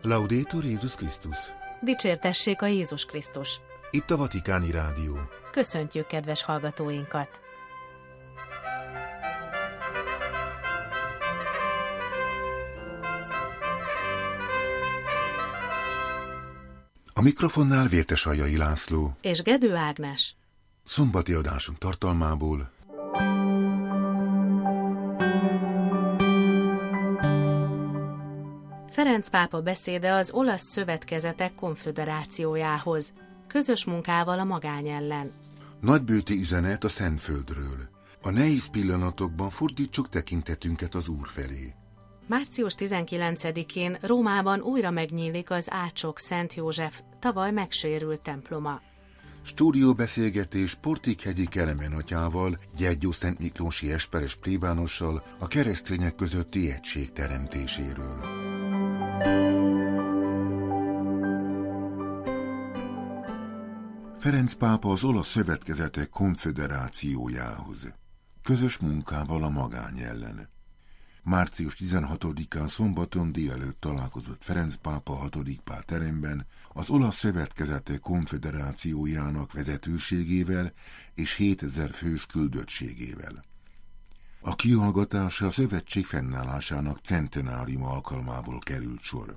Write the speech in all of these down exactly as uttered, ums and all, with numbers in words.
Laudetur Jézus Krisztus! Dicsértessék a Jézus Krisztus! Itt a Vatikáni Rádió. Köszöntjük kedves hallgatóinkat! A mikrofonnál Vértesaljai László és Gedő Ágnes. Szombati adásunk tartalmából. Ferenc pápa beszéde az olasz szövetkezetek konföderációjához, közös munkával a magány ellen. Nagybőti üzenet a Szentföldről. A nehéz pillanatokban fordítsuk tekintetünket az Úr felé. március tizenkilencedikén Rómában újra megnyílik az Ácsok Szent József tavaly megsérült temploma. Stúdióbeszélgetés Portikhegyi Kelemen atyával, Gyergyó Szent Miklósi esperes plébánossal a keresztények közötti egység teremtéséről. Ferenc pápa az olasz szövetkezetek konföderációjához. Közös munkával a magány ellen. március tizenhatodikán szombaton délelőtt találkozott Ferenc pápa a hatodik Pál teremben az olasz szövetkezetek konföderációjának vezetőségével és hétezer fős küldöttségével. A kihallgatásra a szövetség fennállásának centenáriuma alkalmából került sor.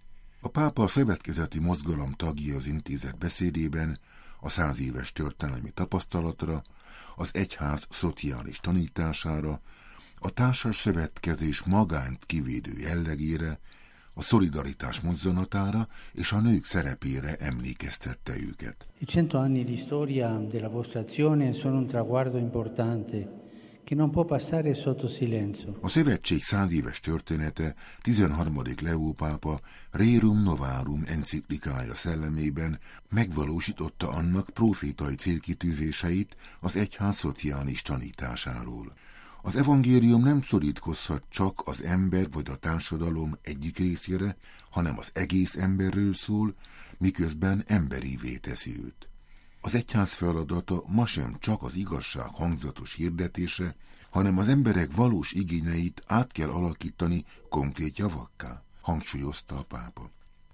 A pápa a szövetkezeti mozgalom tagja az intézet beszédében a száz éves történelmi tapasztalatra, az egyház szociális tanítására, a társas szövetkezés magányt kivédő jellegére, a szolidaritás mozzanatára és a nők szerepére emlékeztette őket. I cento anni di storia della vostra azione sono un traguardo importante che non può passare sotto silenzio. A szövetség száz éves története tizenharmadik Leó pápa Rerum Novarum enciklikája szellemében megvalósította annak profétai célkitűzéseit az egyház szociális tanításáról. Az evangélium nem szorítkozhat csak az ember vagy a társadalom egyik részére, hanem az egész emberről szól, miközben emberivé teszi őt. Az egyház feladata ma sem csak az igazság hangzatos hirdetése, hanem az emberek valós igényeit át kell alakítani konkrét javakká, hangsúlyozta a pápa.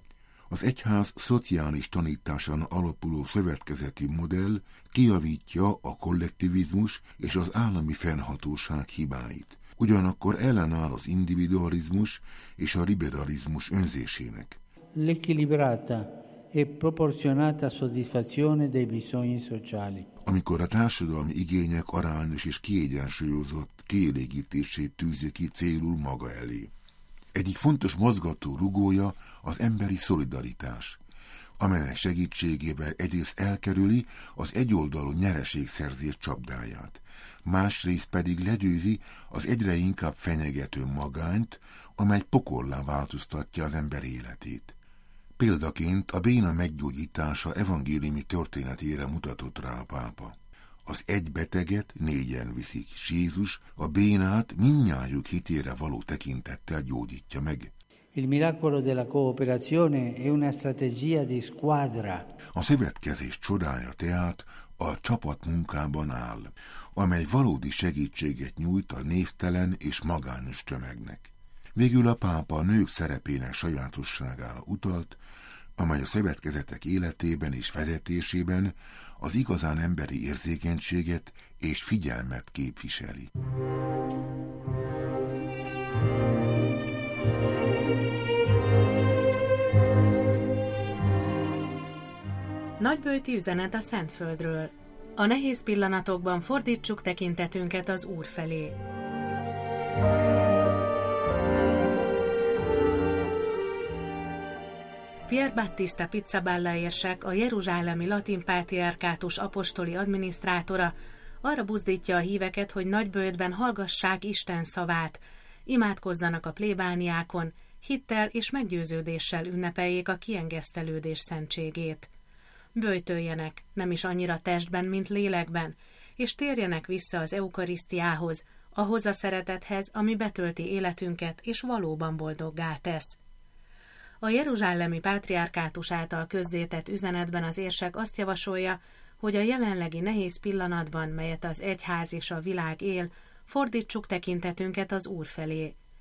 Az egyház szociális tanításán alapuló szövetkezeti modell kijavítja a kollektivizmus és az állami fennhatóság hibáit. Ugyanakkor ellenáll az individualizmus és a liberalizmus önzésének. L'equilibrata e proporzionata soddisfazione dei bisogni sociali. Amikor a társadalmi igények arányos és kiegyensúlyozott kielégítését tűzi ki célul maga elé. Egyik fontos mozgató rugója az emberi szolidaritás, amelynek segítségével egyrészt elkerüli az egyoldalú nyereségszerzés csapdáját, másrészt pedig legyőzi az egyre inkább fenyegető magányt, amely pokollá változtatja az ember életét. Példaként a béna meggyógyítása evangéliumi történetére mutatott rá a pápa. Az egy beteget négyen viszik, s Jézus a bénát mindnyájuk hitére való tekintettel gyógyítja meg. Il miracolo della cooperazione è una strategia di squadra. A szövetkezés csodája tehát a csapatmunkában áll, amely valódi segítséget nyújt a névtelen és magányos tömegnek. Végül a pápa a nők szerepének sajátosságára utalt, amely a szövetkezetek életében és vezetésében az igazán emberi érzékenységet és figyelmet képviseli. Nagybőti üzenet a Szentföldről. A nehéz pillanatokban fordítsuk tekintetünket az Úr felé. Pier Battista Pizzaballa érsek, a jeruzsálemi latin pátriárkátus apostoli adminisztrátora arra buzdítja a híveket, hogy Nagybőjtben hallgassák Isten szavát, imádkozzanak a plébániákon, hittel és meggyőződéssel ünnepeljék a kiengesztelődés szentségét. Böjtöljenek, nem is annyira testben, mint lélekben, és térjenek vissza az eukarisztiához, ahhoz a szeretethez, ami betölti életünket és valóban boldoggá tesz. A jeruzsálemi pátriárkátus által közzétett üzenetben az érsek azt javasolja, hogy a jelenlegi nehéz pillanatban, melyet az egyház és a világ él, fordítsuk tekintetünket az Úr felé.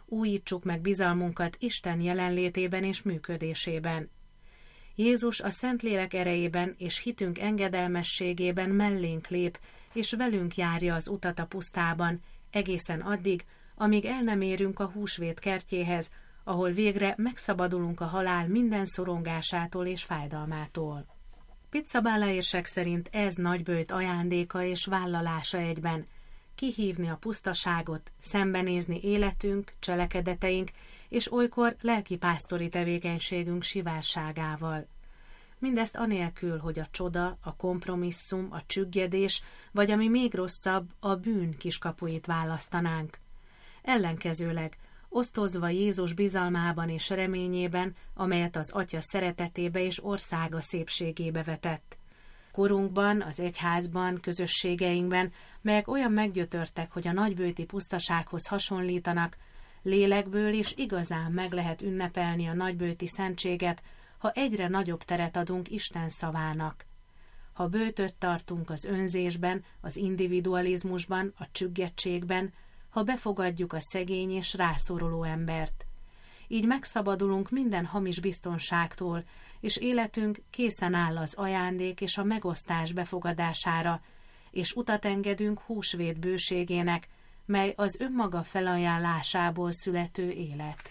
újítsuk meg bizalmunkat Isten jelenlétében és működésében. Jézus a Szentlélek erejében és hitünk engedelmességében mellénk lép, és velünk járja az utat a pusztában, egészen addig, amíg el nem érünk a húsvét kertjéhez, ahol végre megszabadulunk a halál minden szorongásától és fájdalmától. Pizzaballa érsek szerint ez Nagyböjt ajándéka és vállalása egyben. Kihívni a pusztaságot, szembenézni életünk, cselekedeteink, és olykor lelkipásztori tevékenységünk sivárságával. Mindezt anélkül, hogy a csoda, a kompromisszum, a csüggedés, vagy ami még rosszabb, a bűn kiskapuit választanánk. Ellenkezőleg, osztozva Jézus bizalmában és reményében, amelyet az Atya szeretetébe és országa szépségébe vetett. Korunkban, az egyházban, közösségeinkben, melyek olyan meggyötörtek, hogy a nagyböjti pusztasághoz hasonlítanak, lélekből is igazán meg lehet ünnepelni a nagyböjti szentséget, ha egyre nagyobb teret adunk Isten szavának. Ha böjtöt tartunk az önzésben, az individualizmusban, a csüggettségben, ha befogadjuk a szegény és rászoruló embert. Így megszabadulunk minden hamis biztonságtól, és életünk készen áll az ajándék és a megosztás befogadására, és utat engedünk húsvét bőségének, mely az önmaga felajánlásából születő élet.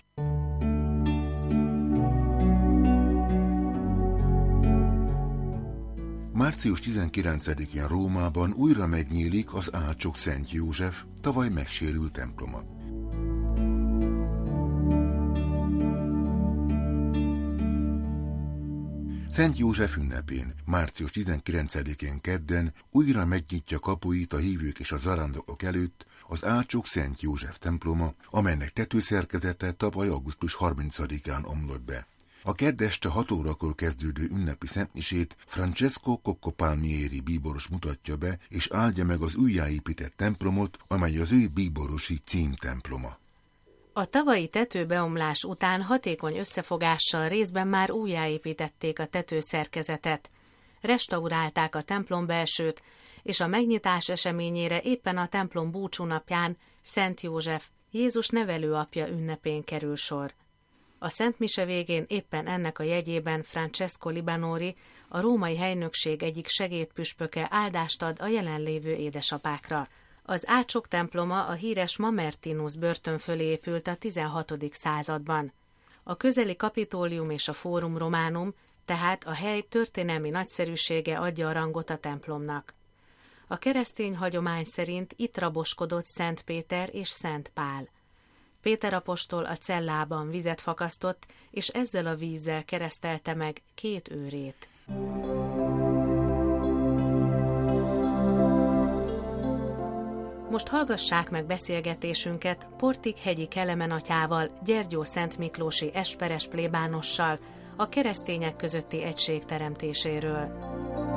március tizenkilencedikén Rómában újra megnyílik az Ácsok Szent József tavaly megsérült temploma. Szent József ünnepén, március tizenkilencedikén kedden újra megnyitja kapuit a hívők és a zarándokok előtt az Ácsok Szent József temploma, amelynek tetőszerkezete tavaly augusztus harmincadikán omlott be. A kedd este hat órakor kezdődő ünnepi szentmisét Francesco Coccopalmieri bíboros mutatja be, és áldja meg az újjáépített templomot, amely az ő bíborosi címtemploma. A tavalyi tetőbeomlás után hatékony összefogással részben már újjáépítették a tetőszerkezetet, restaurálták a templom belsőt, és a megnyitás eseményére éppen a templom búcsúnapján, Szent József, Jézus nevelőapja ünnepén kerül sor. A Szent Mise végén éppen ennek a jegyében Francesco Libanori, a római helynökség egyik segédpüspöke áldást ad a jelenlévő édesapákra. Az Ácsok temploma a híres Mamertinus börtön fölé épült a tizenhatodik században. A közeli Kapitólium és a Fórum Románum, tehát a hely történelmi nagyszerűsége adja a rangot a templomnak. A keresztény hagyomány szerint itt raboskodott Szent Péter és Szent Pál. Péter apostol a cellában vizet fakasztott, és ezzel a vízzel keresztelte meg két őrét. Most hallgassák meg beszélgetésünket Portik hegyi Kelemen atyával, Gyergyó Szent Miklósi esperes plébánossal, a keresztények közötti egység teremtéséről.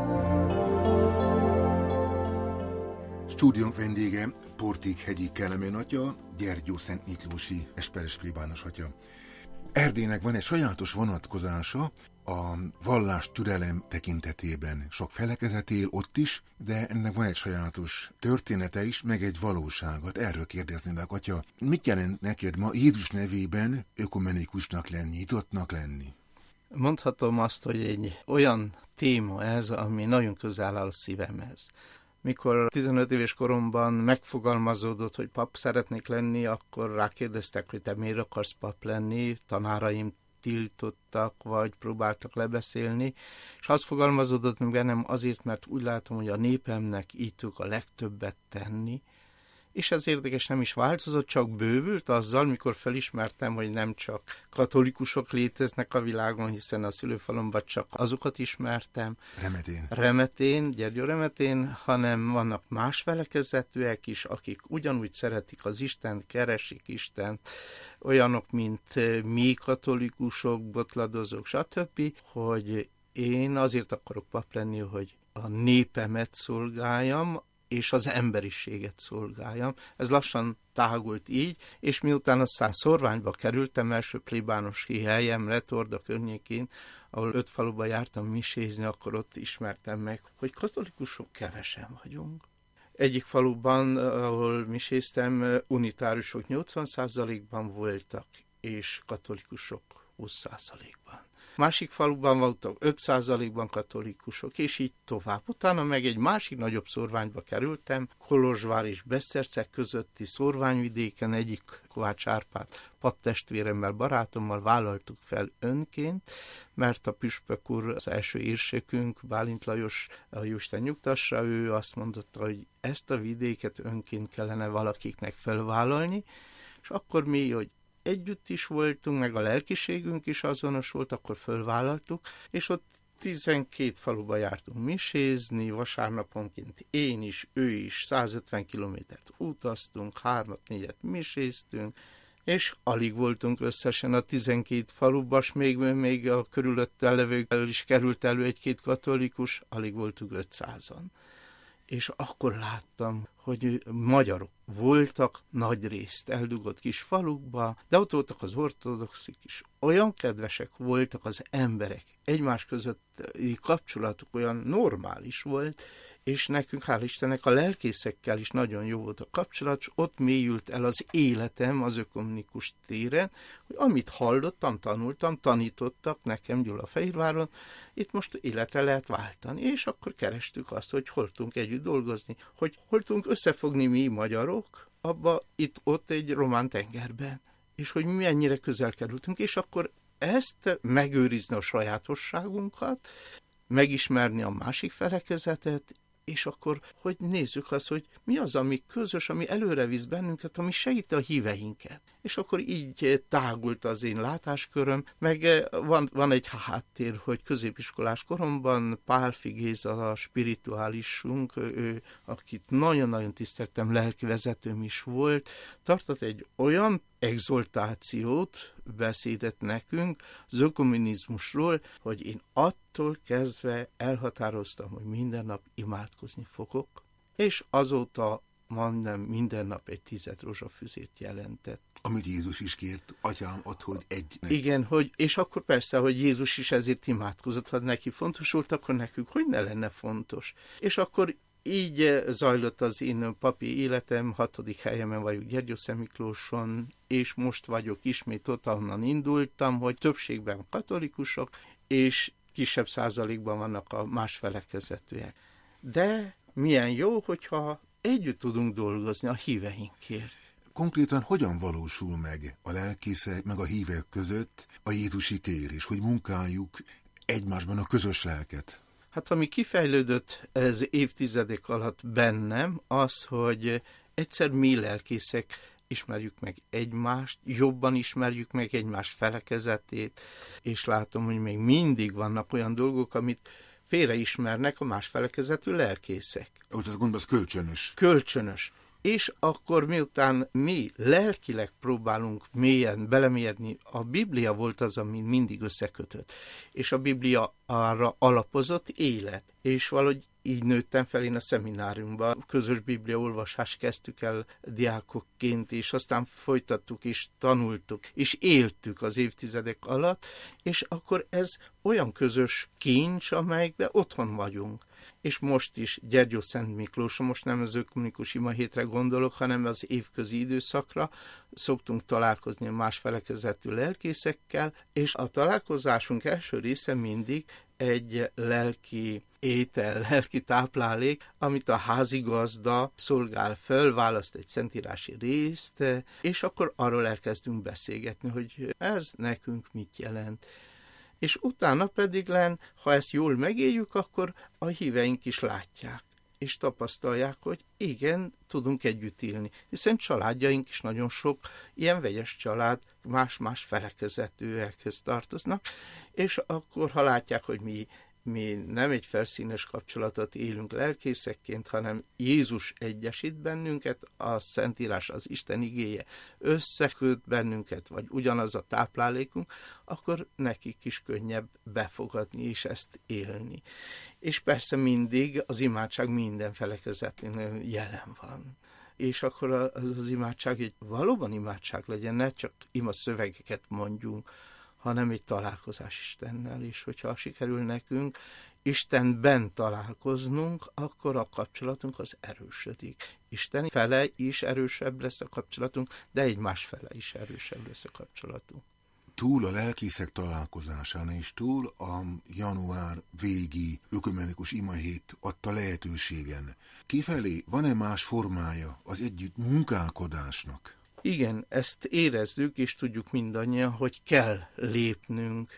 Stúdiónk vendége Portik hegyi Kelemen atya, Gyergyó Szent Miklósi esperes plébános atya. Erdélynek van egy sajátos vonatkozása a vallás türelem tekintetében. Sok felekezet él ott is, de ennek van egy sajátos története is, meg egy valóságot. Erről kérdeznélek, atya, mit jelent neked ma Jézus nevében ökumenikusnak lenni, nyitottnak lenni? Mondhatom azt, hogy egy olyan téma ez, ami nagyon közel áll a szívemhez. Mikor tizenöt éves koromban megfogalmazódott, hogy pap szeretnék lenni, akkor rákérdeztek, hogy te miért akarsz pap lenni, tanáraim tiltottak, vagy próbáltak lebeszélni, és az fogalmazódott meg bennem azért, mert úgy látom, hogy a népemnek így tudok a legtöbbet tenni, és ez érdekes, nem is változott, csak bővült azzal, mikor felismertem, hogy nem csak katolikusok léteznek a világon, hiszen a szülőfalomban csak azokat ismertem. Remetén. Remetén, Gyergyó Remetén, hanem vannak más felekezetűek is, akik ugyanúgy szeretik az Istent, keresik Istent, olyanok, mint mi katolikusok, botladozók, stb., hogy én azért akarok pap lenni, hogy a népemet szolgáljam, és az emberiséget szolgáljam. Ez lassan tágult így, és miután aztán Szorványba kerültem, első plébánosi helyemre, Torda környékén, ahol öt faluban jártam misézni, akkor ott ismertem meg, hogy katolikusok kevesen vagyunk. Egyik faluban, ahol miséztem, unitáriusok nyolcvan százalékban voltak, és katolikusok húsz százalékban. Másik faluban voltak öt százalékban katolikusok, és így tovább. Utána meg egy másik nagyobb szórványba kerültem, Kolozsvár és Beszterceg közötti szórványvidéken, egyik Kovács Árpád paptestvéremmel, barátommal vállaltuk fel önként, mert a püspök úr, az első érsekünk, Bálint Lajos, a Jóisten nyugtassa, ő azt mondotta, hogy ezt a vidéket önként kellene valakiknek felvállalni, és akkor mi, hogy együtt is voltunk, meg a lelkiségünk is azonos volt, akkor fölvállaltuk, és ott tizenkét faluba jártunk misézni, vasárnaponként én is, ő is, százötven kilométert utaztunk, hármat, négyet miséztünk, és alig voltunk összesen a tizenkét falubas, még, még a körülötte levőkből is került elő egy-két katolikus, alig voltunk ötszázan. És akkor láttam, hogy magyarok voltak nagy részt eldugott kis falukba, de ott voltak az ortodoxik is. Olyan kedvesek voltak az emberek, egymás közötti kapcsolatuk olyan normális volt, és nekünk, hál' Istennek, a lelkészekkel is nagyon jó volt a kapcsolat, és ott mélyült el az életem az ökumenikus téren, hogy amit hallottam, tanultam, tanítottak nekem Gyulafehérváron, itt most életre lehet váltani, és akkor kerestük azt, hogy hol tudunk együtt dolgozni, hogy hol tudunk összefogni mi magyarok, abba, itt-ott egy román tengerben, és hogy mi mennyire közel kerültünk, és akkor ezt megőrizni a sajátosságunkat, megismerni a másik felekezetet, és akkor, hogy nézzük azt, hogy mi az, ami közös, ami előre visz bennünket, ami segíti a híveinket. És akkor így tágult az én látásköröm, meg van, van egy háttér, hogy középiskolás koromban Pálfi Géza, a spirituálisunk, ő, akit nagyon-nagyon tiszteltem, lelkivezetőm is volt, tartott egy olyan exaltációt, beszédet nekünk az ökumenizmusról, hogy én attól kezdve elhatároztam, hogy minden nap imádkozni fogok, és azóta majdnem minden nap egy tized rózsafüzért jelentett. Amit Jézus is kért, atyám, add, hogy egy. Igen, hogy, és akkor persze, hogy Jézus is ezért imádkozott, ha neki fontos volt, akkor nekünk hogy ne lenne fontos. És akkor így zajlott az én papi életem, hatodik helyemen vagyok Gyergyószentmiklóson, és most vagyok ismét ott, ahonnan indultam, hogy többségben katolikusok, és kisebb százalékban vannak a más felekezetűek. De milyen jó, hogyha együtt tudunk dolgozni a híveinkért. Konkrétan hogyan valósul meg a lelkészek, meg a hívek között a jézusi kérés, hogy munkáljuk egymásban a közös lelket? Hát ami kifejlődött ez évtizedek alatt bennem, az, hogy egyszer mi lelkészek ismerjük meg egymást, jobban ismerjük meg egymás felekezetét, és látom, hogy még mindig vannak olyan dolgok, amit félreismernek a más felekezetű lelkészek. Úgy azt gondolom, az kölcsönös. Kölcsönös. És akkor miután mi lelkileg próbálunk mélyen belemélyedni, a Biblia volt az, ami mindig összekötött. És a Biblia arra alapozott élet. És valahogy így nőttem fel én a szemináriumban. Közös bibliaolvasást kezdtük el diákokként, és aztán folytattuk, és tanultuk, és éltük az évtizedek alatt, és akkor ez olyan közös kincs, amelyikben otthon vagyunk. És most is Gyergyószentmiklóson, most nem az ökumenikus imahétre gondolok, hanem az évközi időszakra szoktunk találkozni a más felekezetű lelkészekkel, és a találkozásunk első része mindig egy lelki étel, lelki táplálék, amit a házigazda szolgál föl, választ egy szentírási részt, és akkor arról elkezdünk beszélgetni, hogy ez nekünk mit jelent. És utána pedig len, ha ezt jól megéljük, akkor a híveink is látják, és tapasztalják, hogy igen, tudunk együtt élni. Hiszen családjaink is nagyon sok ilyen vegyes család, más-más felekezetűekhez tartoznak, és akkor, ha látják, hogy mi, mi nem egy felszínes kapcsolatot élünk lelkészekként, hanem Jézus egyesít bennünket, a Szentírás, az Isten igéje összeköt bennünket, vagy ugyanaz a táplálékunk, akkor nekik is könnyebb befogadni és ezt élni. És persze mindig az imádság minden felekezetén jelen van. És akkor az, az imádság, hogy valóban imádság legyen, ne csak ima szövegeket mondjunk, hanem egy találkozás Istennel, és hogyha sikerül nekünk Istenben találkoznunk, akkor a kapcsolatunk az erősödik. Isten fele is erősebb lesz a kapcsolatunk, de egymás fele is erősebb lesz a kapcsolatunk. Túl a lelkészek találkozásán és túl a január végi ökumenikus imahét adta lehetőségen, kifelé van-e más formája az együtt munkálkodásnak? Igen, ezt érezzük, és tudjuk mindannyian, hogy kell lépnünk.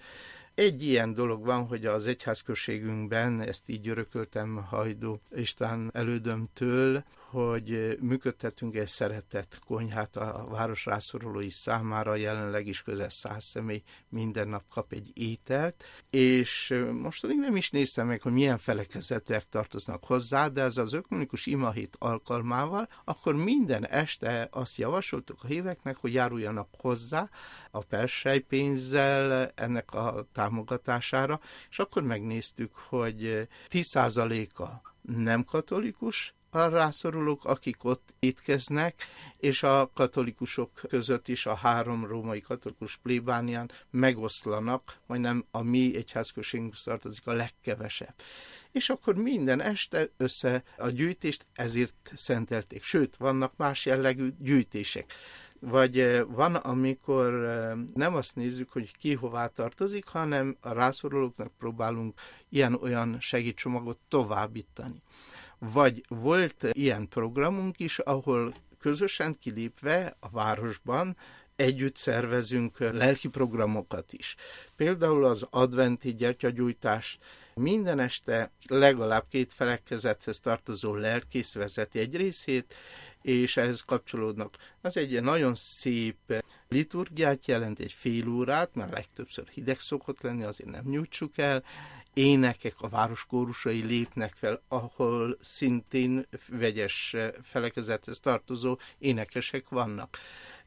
Egy ilyen dolog van, hogy az egyházközségünkben, ezt így örököltem Hajdú István elődömtől, hogy működtetünk egy szeretett konyhát a város rászorulói számára, jelenleg is közel száz személy minden nap kap egy ételt, és mostanig nem is néztem meg, hogy milyen felekezetűek tartoznak hozzá, de ez az ökumenikus imahét alkalmával, akkor minden este azt javasoltuk a híveknek, hogy járuljanak hozzá a persejpénzzel ennek a támogatására, és akkor megnéztük, hogy tíz százaléka nem katolikus, a rászorulók, akik ott étkeznek, és a katolikusok között is a három római katolikus plébánián megoszlanak, majdnem a mi egyházközségünk tartozik a legkevesebb. És akkor minden este össze a gyűjtést ezért szentelték. Sőt, vannak más jellegű gyűjtések. Vagy van, amikor nem azt nézzük, hogy ki hová tartozik, hanem a rászorulóknak próbálunk ilyen-olyan segítségcsomagot továbbítani. Vagy volt ilyen programunk is, ahol közösen kilépve a városban együtt szervezünk lelki programokat is. Például az adventi gyertyagyújtás minden este legalább két felekezethez tartozó lelkész vezeti egy részét, és ehhez kapcsolódnak. Az egy nagyon szép liturgiát jelent, egy fél órát, mert legtöbbször hideg szokott lenni, azért nem nyújtsuk el. Énekek, a városkórusai lépnek fel, ahol szintén vegyes felekezethez tartozó énekesek vannak.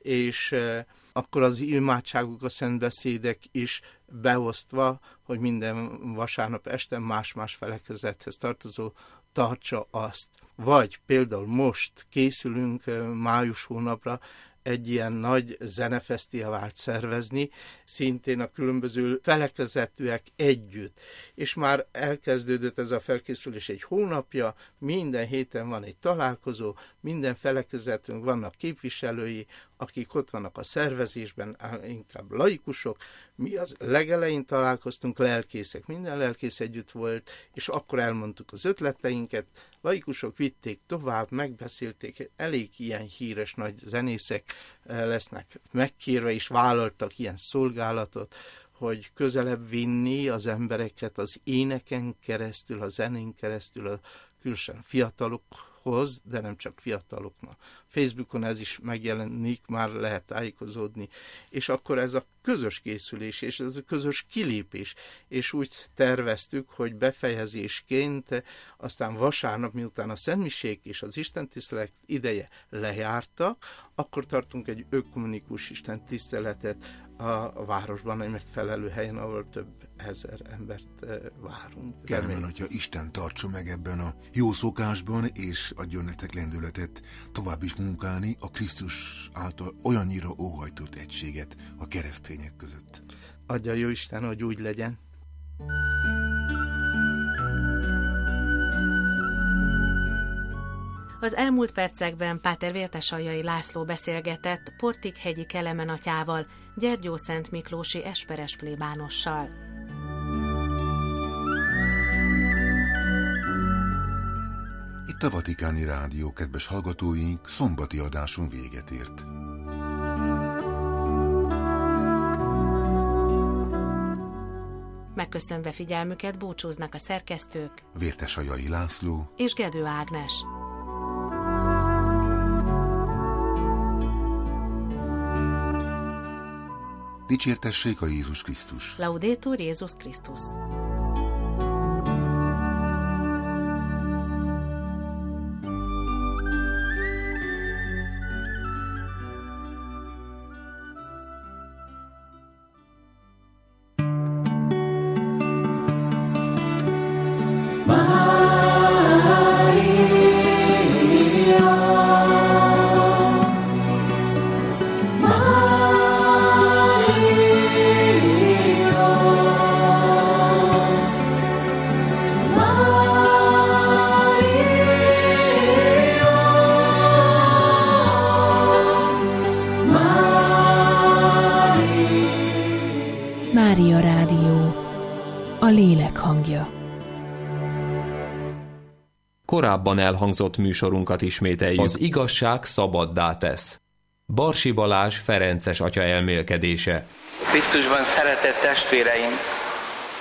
És akkor az imádságuk, a szentbeszédek is beosztva, hogy minden vasárnap este más-más felekezethez tartozó tartsa azt. Vagy például most készülünk május hónapra egy ilyen nagy zenefesztivált szervezni, szintén a különböző felekezetűek együtt. És már elkezdődött ez a felkészülés egy hónapja, minden héten van egy találkozó, minden felekezetünk vannak képviselői, akik ott vannak a szervezésben, inkább laikusok. Mi az legelején találkoztunk, lelkészek, minden lelkész együtt volt, és akkor elmondtuk az ötleteinket, laikusok vitték tovább, megbeszélték, elég ilyen híres nagy zenészek lesznek megkérve, és vállaltak ilyen szolgálatot, hogy közelebb vinni az embereket az éneken keresztül, a zenén keresztül, a különösen fiatalokhoz, de nem csak fiataloknak. Facebookon ez is megjelenik, már lehet tájékozódni. És akkor ez a közös készülés, és ez a közös kilépés. És úgy terveztük, hogy befejezésként aztán vasárnap, miután a szentmisék és az istentisztelet ideje lejártak, akkor tartunk egy ökumenikus istentiszteletet a városban, egy megfelelő helyen, ahol több ezer embert várunk. Kérem, hogyha Isten tartsa meg ebben a jó szokásban, és adjon nektek lendületet tovább is munkálni a Krisztus által olyannyira óhajtott egységet a keresztények között. Adja jó Isten, hogy úgy legyen. Az elmúlt percekben Páter Vértesaljai László beszélgetett Portikhegyi Kelemen atyával, Gyergyószent Miklósi esperes plébánossal. Itt a Vatikáni Rádió, kedves hallgatóink, szombati adáson véget ért. Megköszönve figyelmüket búcsúznak a szerkesztők Vértesaljai László és Gedő Ágnes. Dicsértessék a Jézus Krisztus! Laudetur Jézus Krisztus! Maria, Maria. Mária Rádió, a lélek hangja. Korábban elhangzott műsorunkat ismételjük. Az igazság szabaddá tesz. Barsi Balázs ferences atya elmélkedése. Krisztusban szeretett testvéreim,